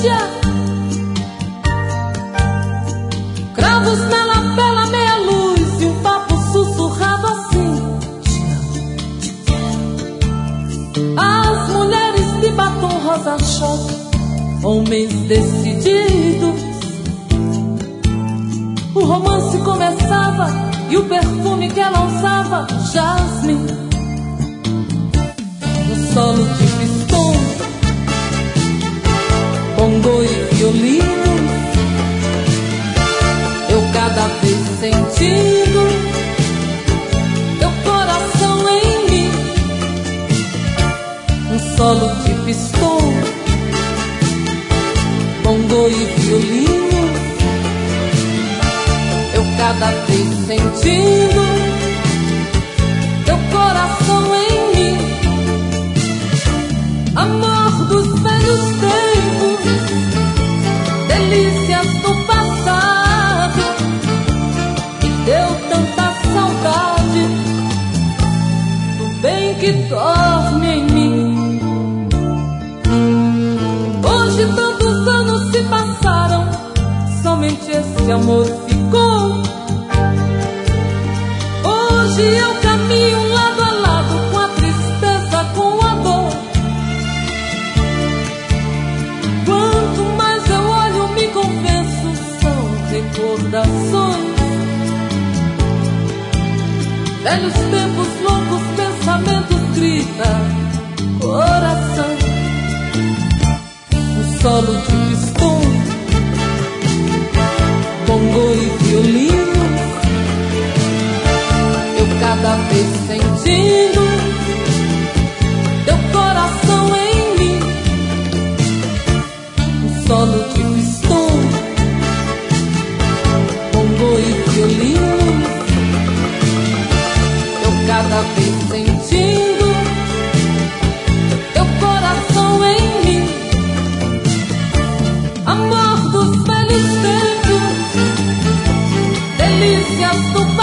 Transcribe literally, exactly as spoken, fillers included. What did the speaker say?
delícia. Cravos na lapela, meia luz e um papo sussurrado assim. As mulheres de batom rosa-choque, homens decididos. O romance começava e o perfume que ela usava, jasmim. No solo de pistão, bongo e violino, eu cada vez sentindo teu coração em mim. Um solo de pistão, bongo e violino, eu cada vez sentindo teu coração em mim. Amor dos velhos tempos, delícias do passado, que deu tanta saudade do bem que dorme em mim. Hoje tantos anos se passaram, somente esse amor ficou. Hoje eu caminho lado a lado com a tristeza, com a dor. Quanto mais eu olho, me convenço, são recordações. Velhos tempos, loucos pensamentos, grita coração. Um solo de pistão, bongo e violino, eu cada vez sentindo teu coração em mim. Um solo de pistão, bongo e violino, eu cada vez sentindo teu coração em mim. Amor dos velhos tempos, delícias do